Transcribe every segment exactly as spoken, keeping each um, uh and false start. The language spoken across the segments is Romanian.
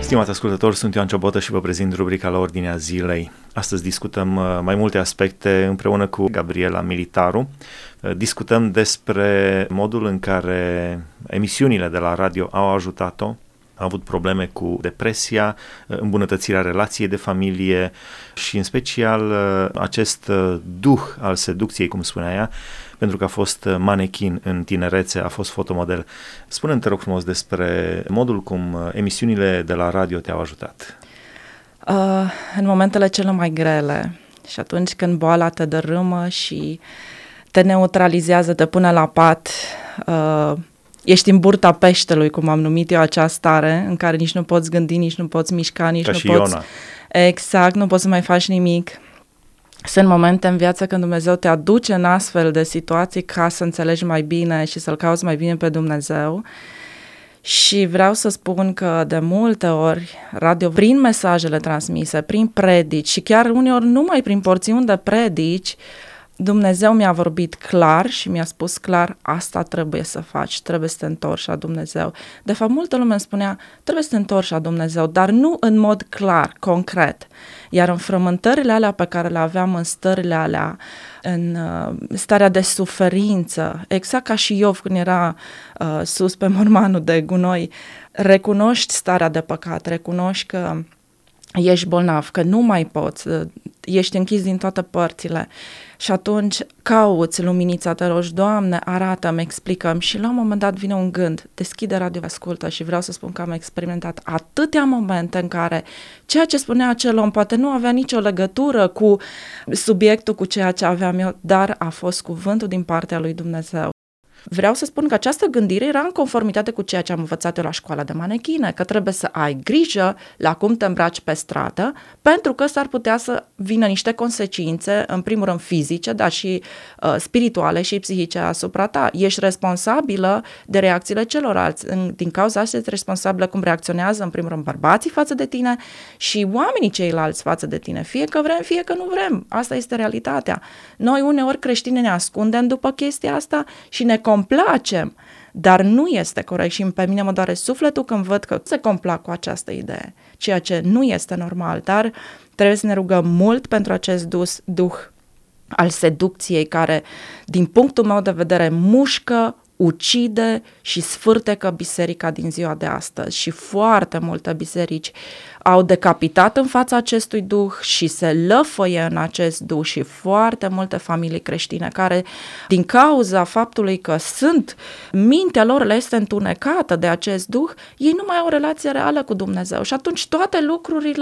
Stimați ascultători, sunt Ioan Ciobotă și vă prezint rubrica La Ordinea Zilei. Astăzi discutăm mai multe aspecte împreună cu Gabriela Militaru. Discutăm despre modul în care emisiunile de la radio au ajutat-o. A avut probleme cu depresia, îmbunătățirea relației de familie și în special acest duh al seducției, cum spunea ea, pentru că a fost manechin în tinerețe, a fost fotomodel. Spune-mi, te rog frumos, despre modul cum emisiunile de la radio te-au ajutat. Uh, în momentele cele mai grele și atunci când boala te dărâmă și te neutralizează, te pune la pat, uh, ești în burta peștelui, cum am numit eu această stare, în care nici nu poți gândi, nici nu poți mișca, nici Ca nu și poți... Iona. Exact, nu poți să mai faci nimic. Sunt momente în viață când Dumnezeu te aduce în astfel de situații ca să înțelegi mai bine și să-L cauți mai bine pe Dumnezeu. Și vreau să spun că de multe ori radio, prin mesajele transmise, prin predici și chiar uneori numai prin porțiuni de predici, Dumnezeu mi-a vorbit clar și mi-a spus clar, asta trebuie să faci, trebuie să te întorci la Dumnezeu. De fapt, multă lume îmi spunea, trebuie să te întorci la Dumnezeu, dar nu în mod clar, concret. Iar în frământările alea pe care le aveam, în stările alea, în uh, starea de suferință, exact ca și Iov când era uh, sus pe mormanul de gunoi, recunoști starea de păcat, recunoști că ești bolnav, că nu mai poți, ești închis din toate părțile și atunci cauți luminița, te rogi, Doamne, arată-mi, explică-mi și la un moment dat vine un gând, deschide radio, ascultă și vreau să spun că am experimentat atâtea momente în care ceea ce spunea acel om poate nu avea nicio legătură cu subiectul, cu ceea ce aveam eu, dar a fost cuvântul din partea lui Dumnezeu. Vreau să spun că această gândire era în conformitate cu ceea ce am învățat eu la școala de manechine, că trebuie să ai grijă la cum te îmbraci pe stradă, pentru că s-ar putea să vină niște consecințe, în primul rând fizice, dar și uh, spirituale și psihice asupra ta. Ești responsabilă de reacțiile celorlalți. În, din cauza asta ești responsabilă cum reacționează, în primul rând, bărbații față de tine și oamenii ceilalți față de tine. Fie că vrem, fie că nu vrem. Asta este realitatea. Noi uneori creștini ne ascundem după chestia asta și ne complacem, dar nu este corect și pe mine mă doare sufletul când văd că se complac cu această idee, ceea ce nu este normal, dar trebuie să ne rugăm mult pentru acest dus, duh al seducției care, din punctul meu de vedere, mușcă, ucide și sfârtecă biserica din ziua de astăzi și foarte multe biserici au decapitat în fața acestui duh și se lăfăie în acest duh și foarte multe familii creștine care, din cauza faptului că sunt, mintea lor le este întunecată de acest duh, ei nu mai au o relație reală cu Dumnezeu și atunci toate lucrurile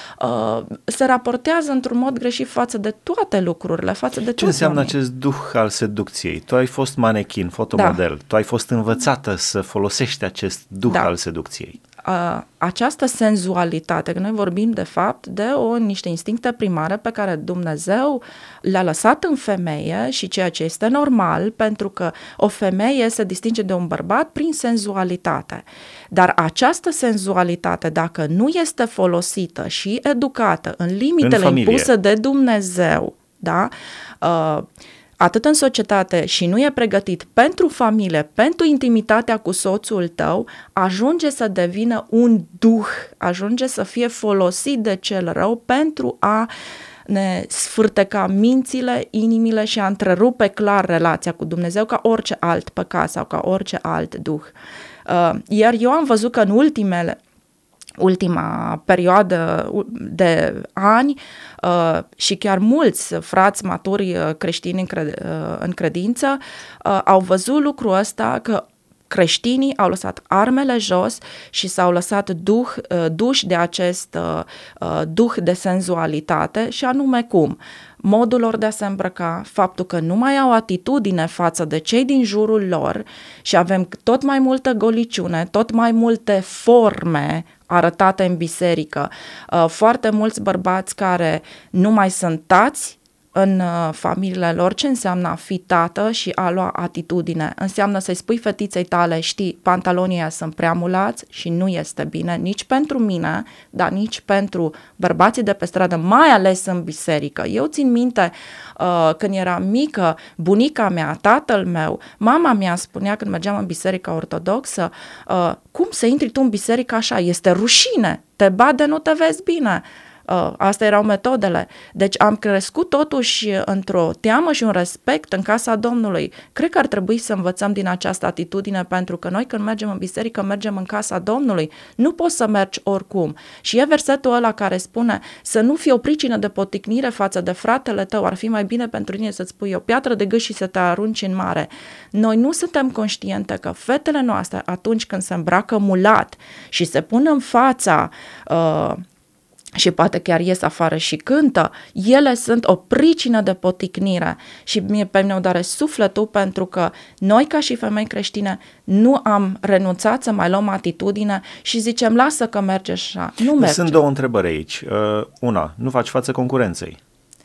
uh, se raportează într-un mod greșit față de toate lucrurile, față de Ce înseamnă oamenii. acest duh al seducției? Tu ai fost manechin, fotomodel, da. Tu ai fost învățată să folosești acest duh da. al seducției. Uh, această senzualitate, că noi vorbim de fapt de o, niște instincte primare pe care Dumnezeu le-a lăsat în femeie și ceea ce este normal, pentru că o femeie se distinge de un bărbat prin senzualitate. Dar această senzualitate, dacă nu este folosită și educată în limitele în impuse de Dumnezeu, da? Uh, atât în societate și nu e pregătit pentru familie, pentru intimitatea cu soțul tău, ajunge să devină un duh, ajunge să fie folosit de cel rău pentru a ne sfârteca mințile, inimile și a întrerupe clar relația cu Dumnezeu ca orice alt păcat sau ca orice alt duh. Iar eu am văzut că în ultimele ultima perioadă de ani uh, și chiar mulți frați maturi uh, creștini în, cred, uh, în credință uh, au văzut lucrul ăsta, că creștinii au lăsat armele jos și s-au lăsat duh, uh, duși de acest uh, uh, duh de senzualitate și anume cum? Modul lor de a se îmbrăca, faptul că nu mai au atitudine față de cei din jurul lor și avem tot mai multă goliciune, tot mai multe forme arătate în biserică, uh, foarte mulți bărbați care nu mai sunt tați, în familiile lor ce înseamnă a fi tată și a lua atitudine. Înseamnă să-i spui fetiței tale, știi, pantalonii ăia sunt prea mulați și nu este bine nici pentru mine, dar nici pentru bărbații de pe stradă, mai ales în biserică. Eu țin minte uh, când eram mică, bunica mea, tatăl meu, mama mea spunea când mergeam în biserica ortodoxă, uh, cum să intri tu în biserică așa? Este rușine, te bat de nu te vezi bine. Uh, astea erau metodele. Deci am crescut totuși într-o teamă și un respect în casa Domnului. Cred că ar trebui să învățăm din această atitudine, pentru că noi când mergem în biserică, mergem în casa Domnului. Nu poți să mergi oricum. Și e versetul ăla care spune să nu fii o pricină de poticnire față de fratele tău. Ar fi mai bine pentru tine să-ți pui o piatră de gât și să te arunci în mare. Noi nu suntem conștiente că fetele noastre, atunci când se îmbracă mulat și se pun în fața uh, și poate chiar ies afară și cântă, ele sunt o pricină de poticnire și mie pe mine o doare sufletul, pentru că noi ca și femei creștine nu am renunțat să mai luăm atitudine și zicem lasă că merge așa. Nu merge. Sunt două întrebări aici. Uh, una, nu faci față concurenței.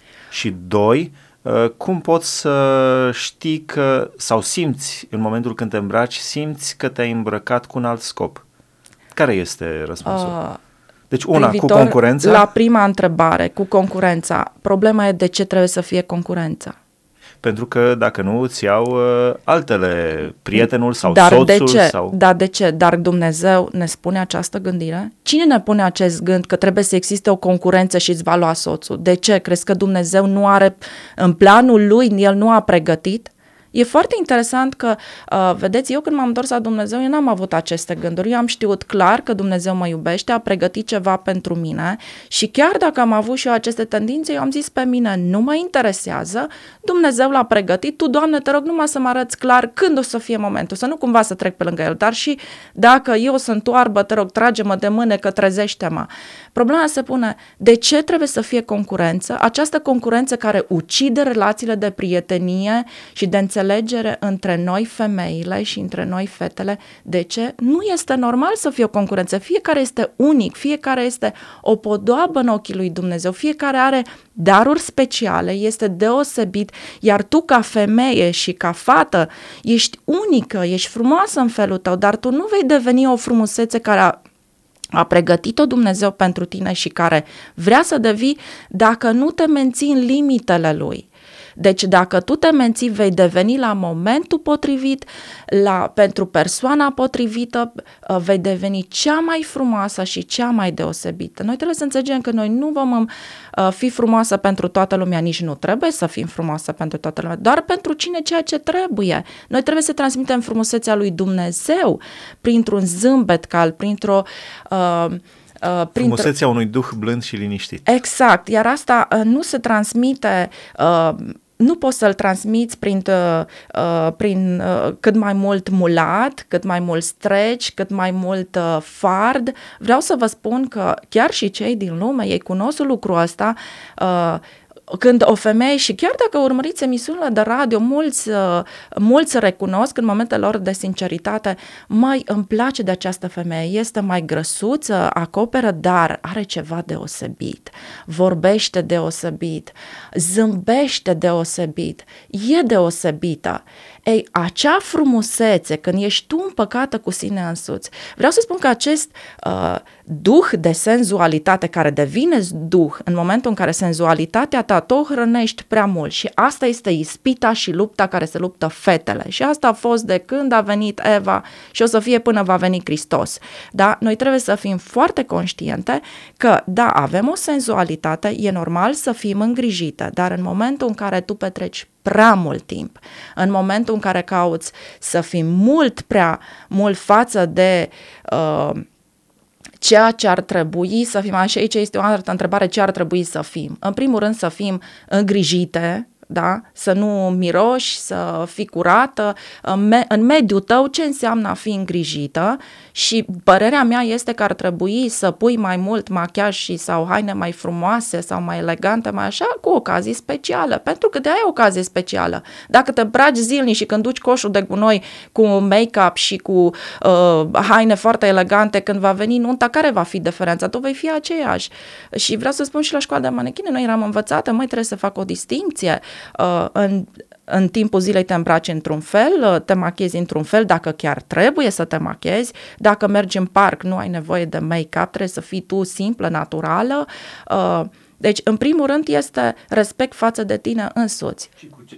Și doi, uh, cum poți să știi că, sau simți în momentul când te îmbraci, simți că te-ai îmbrăcat cu un alt scop? Care este răspunsul? Uh, Deci una, cu concurența? La prima întrebare, cu concurența. Problema e de ce trebuie să fie concurența. Pentru că dacă nu îți iau uh, altele, prietenul sau Dar soțul. De ce? Sau... Dar de ce? Dar Dumnezeu ne spune această gândire? Cine ne pune acest gând că trebuie să existe o concurență și îți va lua soțul? De ce? Crezi că Dumnezeu nu are în planul lui, el nu a pregătit? E foarte interesant că, uh, vedeți, eu când m-am întors la Dumnezeu, eu n-am avut aceste gânduri. Eu am știut clar că Dumnezeu mă iubește, a pregătit ceva pentru mine și chiar dacă am avut și eu aceste tendințe, eu am zis pe mine, nu mă interesează, Dumnezeu l-a pregătit, tu, Doamne, te rog numai să mă arăți clar când o să fie momentul, să nu cumva să trec pe lângă el, dar și dacă eu sunt oarbă, te rog, trage-mă de mânecă, trezește-mă. Problema se pune, de ce trebuie să fie concurență? Această concurență care ucide relațiile de prietenie și de înțelegere între noi femeile și între noi fetele. De ce? Nu este normal să fie o concurență. Fiecare este unic, fiecare este o podoabă în ochii lui Dumnezeu, fiecare are daruri speciale, este deosebit, iar tu ca femeie și ca fată ești unică, ești frumoasă în felul tău, dar tu nu vei deveni o frumusețe care a a pregătit-o Dumnezeu pentru tine și care vrea să devii dacă nu te menții în limitele Lui. Deci dacă tu te menții, vei deveni la momentul potrivit, la, pentru persoana potrivită, vei deveni cea mai frumoasă și cea mai deosebită. Noi trebuie să înțelegem că noi nu vom uh, fi frumoasă pentru toată lumea, nici nu trebuie să fim frumoasă pentru toată lumea, doar pentru cine ceea ce trebuie. Noi trebuie să transmitem frumusețea lui Dumnezeu printr-un zâmbet cald, printr-o... Uh, Uh, frumusețea unui duh blând și liniștit. Exact, iar asta uh, nu se transmite, uh, nu poți să-l transmiți prin, uh, prin uh, cât mai mult mulat, cât mai mult streci, cât mai mult uh, fard. Vreau să vă spun că chiar și cei din lume, ei cunosc lucrul ăsta, uh, când o femeie, și chiar dacă urmăriți emisiunile de radio, mulți, mulți recunosc în momentele lor de sinceritate, mai îmi place de această femeie, este mai grăsuță, acoperă, dar are ceva deosebit, vorbește deosebit, zâmbește deosebit, e deosebită. Ei, acea frumusețe, când ești tu împăcată cu sine însuți, vreau să spun că acest uh, duh de senzualitate care devine duh în momentul în care senzualitatea ta tu o hrănești prea mult și asta este ispita și lupta care se luptă fetele și asta a fost de când a venit Eva și o să fie până va veni Hristos. Da? Noi trebuie să fim foarte conștiente că da, avem o senzualitate, e normal să fim îngrijite, dar în momentul în care tu petreci prea mult timp, în momentul în care cauți să fii mult prea mult față de uh, ceea ce ar trebui să fim, așa aici este o altă întrebare, ce ar trebui să fim? În primul rând să fim îngrijite, da? Să nu miroși, să fii curată, în, me- în mediul tău ce înseamnă a fi îngrijită și părerea mea este că ar trebui să pui mai mult machiaj și sau haine mai frumoase sau mai elegante, mai așa, cu ocazii speciale, pentru că de aia e ocazie specială. Dacă te îmbraci zilnic și când duci coșul de gunoi cu make-up și cu uh, haine foarte elegante, când va veni nunta, care va fi diferența? Tu vei fi aceeași. Și vreau să spun și la școala de manechine, noi eram învățate, măi, trebuie să fac o distincție. Uh, în, în timpul zilei te îmbraci într-un fel, te machiezi într-un fel, dacă chiar trebuie să te machiezi, dacă mergi în parc, nu ai nevoie de make-up, trebuie să fii tu simplă, naturală. Uh, deci, în primul rând, este respect față de tine însuți. Și cu ce?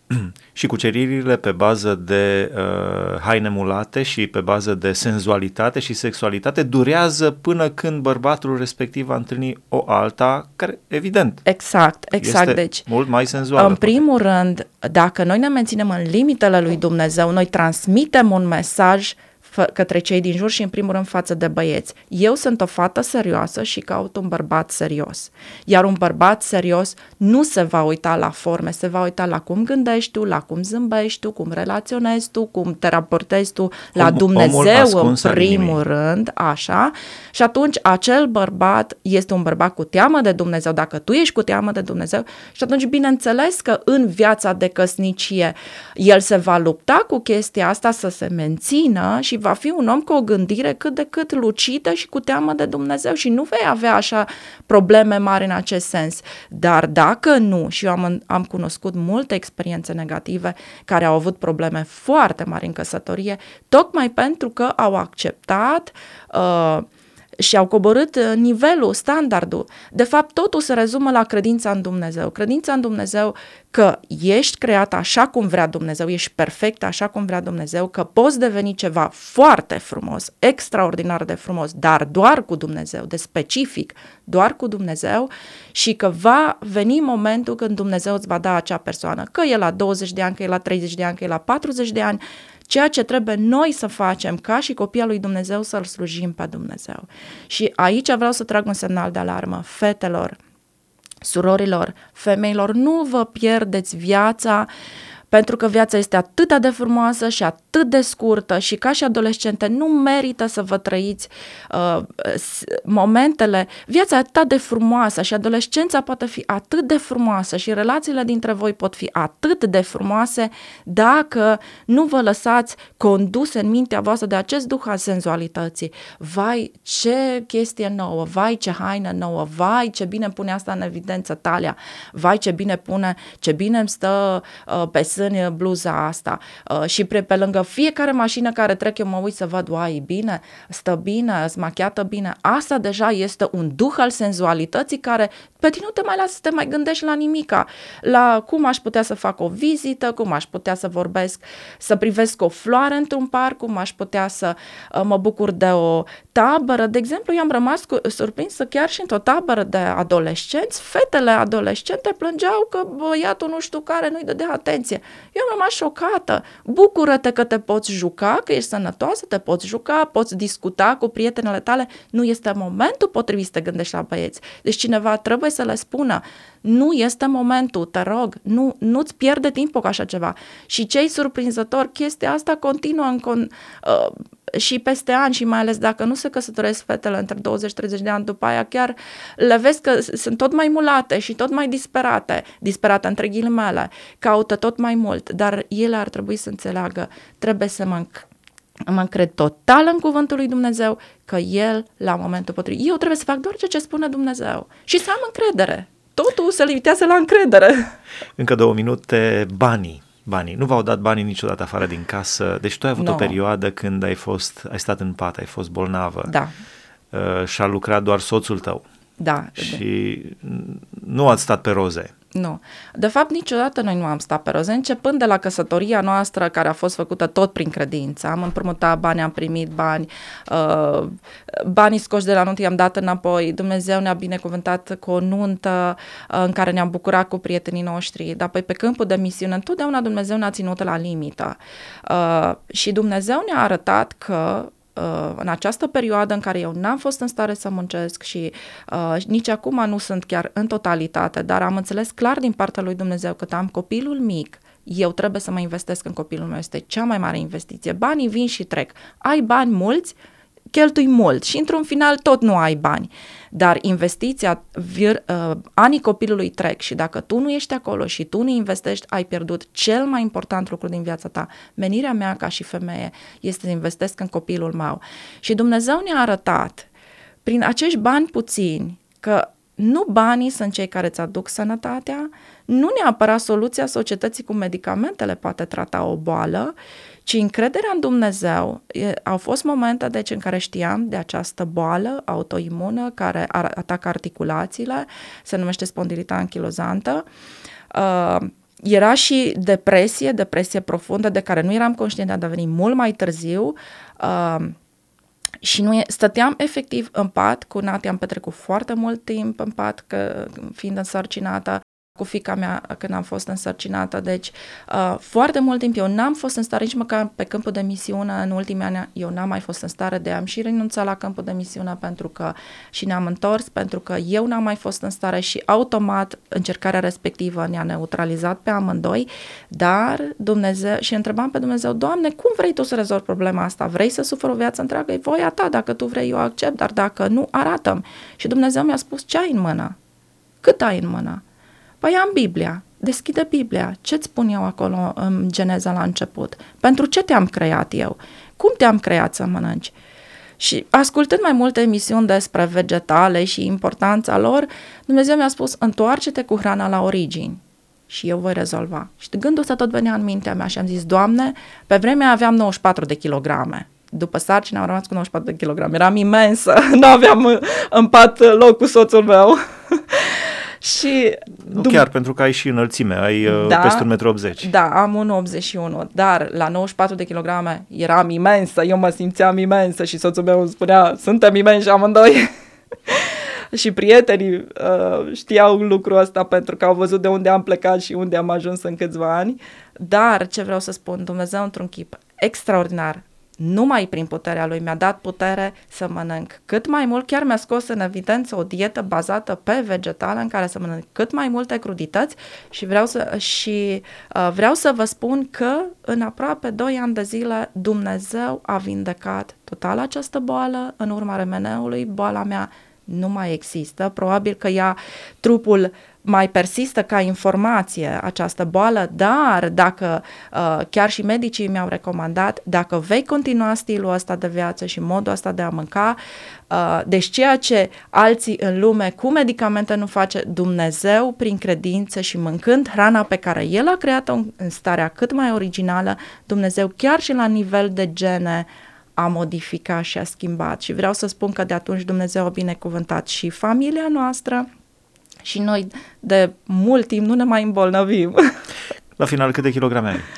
Și cuceririle pe bază de uh, haine mulate și pe bază de senzualitate și sexualitate durează până când bărbatul respectiv va întâlni o alta care, evident, exact, exact. este deci, mult mai senzuală. În primul rând, dacă noi ne menținem în limitele lui Dumnezeu, noi transmitem un mesaj către cei din jur și în primul rând față de băieți. Eu sunt o fată serioasă și caut un bărbat serios. Iar un bărbat serios nu se va uita la forme, se va uita la cum gândești tu, la cum zâmbești tu, cum relaționezi tu, cum te raportezi tu la Om, Dumnezeu în primul rând, așa. Și atunci acel bărbat este un bărbat cu teamă de Dumnezeu, dacă tu ești cu teamă de Dumnezeu, și atunci bineînțeles că în viața de căsnicie el se va lupta cu chestia asta să se mențină și va fi un om cu o gândire cât de cât lucidă și cu teamă de Dumnezeu și nu vei avea așa probleme mari în acest sens. Dar dacă nu, și eu am, am cunoscut multe experiențe negative care au avut probleme foarte mari în căsătorie, tocmai pentru că au acceptat uh, și au coborât nivelul, standardul. De fapt, totul se rezumă la credința în Dumnezeu. Credința în Dumnezeu că ești creat așa cum vrea Dumnezeu, ești perfect așa cum vrea Dumnezeu, că poți deveni ceva foarte frumos, extraordinar de frumos, dar doar cu Dumnezeu, de specific, doar cu Dumnezeu și că va veni momentul când Dumnezeu îți va da acea persoană, că e la douăzeci de ani, că e la treizeci de ani, că e la patruzeci de ani, ceea ce trebuie noi să facem ca și copiii lui Dumnezeu să-L slujim pe Dumnezeu. Și aici vreau să trag un semnal de alarmă. Fetelor, surorilor, femeilor, nu vă pierdeți viața pentru că viața este atât de frumoasă și atât de scurtă și ca și adolescente nu merită să vă trăiți uh, momentele. Viața e atât de frumoasă și adolescența poate fi atât de frumoasă și relațiile dintre voi pot fi atât de frumoase dacă nu vă lăsați conduse în mintea voastră de acest duh al senzualității. Vai, ce chestie nouă, vai, ce haină nouă, vai, ce bine pune asta în evidență talia, vai, ce bine pune, ce bine îmi stă uh, pe sân bluza asta uh, și pe, pe lângă fiecare mașină care trec eu mă uit să văd, uai, bine, stă bine, îți machiată bine. Asta deja este un duh al senzualității care pe tine nu te mai lasă să te mai gândești la nimica, la cum aș putea să fac o vizită, cum aș putea să vorbesc, să privesc o floare într-un parc, cum aș putea să uh, mă bucur de o tabără. De exemplu, eu am rămas cu, surprinsă chiar și într-o tabără de adolescenți, fetele adolescente plângeau că băiatul nu știu care nu-i dădea atenție. Eu am rămas șocată. Bucură-te că te poți juca, că ești sănătoasă, te poți juca, poți discuta cu prietenele tale. Nu este momentul potrivit să te gândești la băieți. Deci cineva trebuie să le spună, nu este momentul, te rog, nu, nu-ți pierde timpul cu așa ceva. Și ce-i surprinzător, chestia asta continuă în con, uh, și peste ani și mai ales dacă nu se căsătoresc fetele între douăzeci treizeci de ani, după aia chiar le vezi că sunt tot mai mulate și tot mai disperate, disperate între ghilimele, caută tot mai mult, dar ele ar trebui să înțeleagă, trebuie să mă mă încred total în cuvântul lui Dumnezeu că El, la momentul potrivit, eu trebuie să fac doar ceea ce spune Dumnezeu și să am încredere. Totul se limitează la încredere. Încă două minute, banii. Banii. Nu v-au dat banii niciodată afară din casă. Deci tu ai avut no. o perioadă când ai fost, ai stat în pat, ai fost bolnavă. Da. Uh, și a lucrat doar soțul tău. Da. Și nu ați stat pe roze. Nu. De fapt, niciodată noi nu am stat pe roze, începând de la căsătoria noastră, care a fost făcută tot prin credință. Am împrumutat bani, am primit bani, uh, banii scoși de la nuntă i-am dat înapoi. Dumnezeu ne-a binecuvântat cu o nuntă uh, în care ne-am bucurat cu prietenii noștri, dar pe, pe câmpul de misiune, întotdeauna Dumnezeu ne-a ținut la limită. Uh, și Dumnezeu ne-a arătat că în această perioadă în care eu n-am fost în stare să muncesc și uh, nici acum nu sunt chiar în totalitate, dar am înțeles clar din partea lui Dumnezeu că am copilul mic, eu trebuie să mă investesc în copilul meu, este cea mai mare investiție. Banii vin și trec. Ai bani mulți, cheltui mult și într-un final tot nu ai bani. Dar investiția, vir, uh, anii copilului trec și dacă tu nu ești acolo și tu nu investești, ai pierdut cel mai important lucru din viața ta. Menirea mea ca și femeie este să investesc în copilul meu. Și Dumnezeu ne-a arătat prin acești bani puțini că nu banii sunt cei care îți aduc sănătatea, nu neapărat soluția societății cu medicamentele poate trata o boală, ci încrederea în Dumnezeu. E, au fost momente deci în care știam de această boală autoimună care atacă articulațiile, se numește spondilita anchilozantă. Uh, era și depresie, depresie profundă de care nu eram conștientă, a devenit mult mai târziu. Uh, Și nu e, stăteam efectiv în pat, cu Nati am petrecut foarte mult timp în pat, că, fiind însărcinată, cu fiica mea când am fost însărcinată, deci uh, foarte mult timp eu n-am fost în stare, nici măcar pe câmpul de misiune, în ultimii ani eu n-am mai fost în stare de am și renunțat la câmpul de misiune pentru că și ne-am întors, pentru că eu n-am mai fost în stare și automat încercarea respectivă ne-a neutralizat pe amândoi, dar Dumnezeu, și întrebam pe Dumnezeu, Doamne, cum vrei Tu să rezolvi problema asta? Vrei să sufăr o viață întreagă? E voia Ta, dacă Tu vrei eu accept, dar dacă nu, arată-mi. Și Dumnezeu mi-a spus, ce ai în mână? Cât ai în mână? Păi am Biblia, deschide Biblia, ce-ți spun eu acolo în Geneza la început? Pentru ce te-am creat eu? Cum te-am creat să mănânci? Și ascultând mai multe emisiuni despre vegetale și importanța lor, Dumnezeu mi-a spus, întoarce-te cu hrana la origini și eu voi rezolva. Și gândul ăsta tot venea în mintea mea și am zis, Doamne, pe vremea aveam nouăzeci și patru de kilograme. După sarcină am rămas cu nouăzeci și patru de kilograme. Eram imensă, nu aveam în pat loc cu soțul meu. Și nu dum- chiar, pentru că ai și înălțime, ai da, peste un metru optzeci. Da, am unu virgulă optzeci și unu, dar la nouăzeci și patru de kilograme eram imensă, eu mă simțeam imensă și soțul meu îmi spunea, suntem imensi amândoi. Și prietenii uh, știau lucrul ăsta pentru că au văzut de unde am plecat și unde am ajuns în câțiva ani. Dar ce vreau să spun, Dumnezeu într-un chip extraordinar, numai prin puterea Lui mi-a dat putere să mănânc cât mai mult, chiar mi-a scos în evidență o dietă bazată pe vegetale în care să mănânc cât mai multe crudități și vreau să, și, uh, vreau să vă spun că în aproape doi ani de zile Dumnezeu a vindecat total această boală, în urma remeneului, boala mea nu mai există, probabil că ea, trupul mai persistă ca informație această boală, dar dacă uh, chiar și medicii mi-au recomandat, dacă vei continua stilul ăsta de viață și modul ăsta de a mânca, uh, deci ceea ce alții în lume cu medicamente nu face, Dumnezeu prin credință și mâncând hrana pe care El a creat-o în starea cât mai originală, Dumnezeu chiar și la nivel de gene a modificat și a schimbat. Și vreau să spun că de atunci Dumnezeu a binecuvântat și familia noastră și noi de mult timp nu ne mai îmbolnăvim. La final, câte kilograme ai?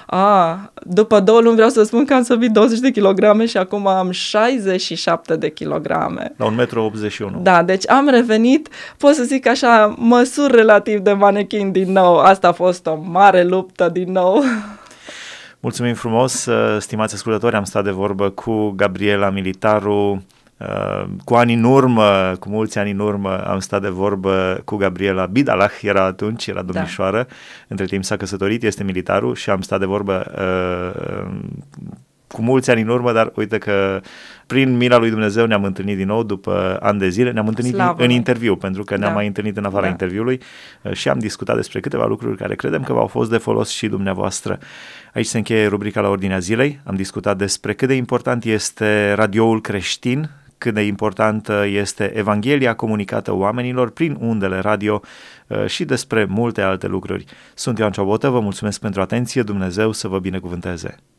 A, după două luni vreau să spun că am săbit douăzeci de kilograme și acum am șaizeci și șapte de kilograme. La un metru optzeci și unu. Da, deci am revenit, pot să zic așa, măsuri relativ de manechin din nou. Asta a fost o mare luptă din nou. Mulțumim frumos, stimați ascultători, am stat de vorbă cu Gabriela Militaru. Cu ani în urmă, cu mulți ani în urmă, am stat de vorbă cu Gabriela Bidalach, era atunci, era domnișoară, da. Între timp s-a căsătorit, este militarul și am stat de vorbă uh, cu mulți ani în urmă, dar uite că prin mila lui Dumnezeu ne-am întâlnit din nou după ani de zile, ne-am întâlnit Slavă. în interviu, pentru că ne-am da. mai întâlnit în afara da. interviului și am discutat despre câteva lucruri care credem că v-au fost de folos și dumneavoastră. Aici se încheie rubrica La Ordinea Zilei, am discutat despre cât de important este radioul creștin, cât de importantă este Evanghelia comunicată oamenilor prin undele radio și despre multe alte lucruri. Sunt Ioan Ciobotă, vă mulțumesc pentru atenție, Dumnezeu să vă binecuvânteze!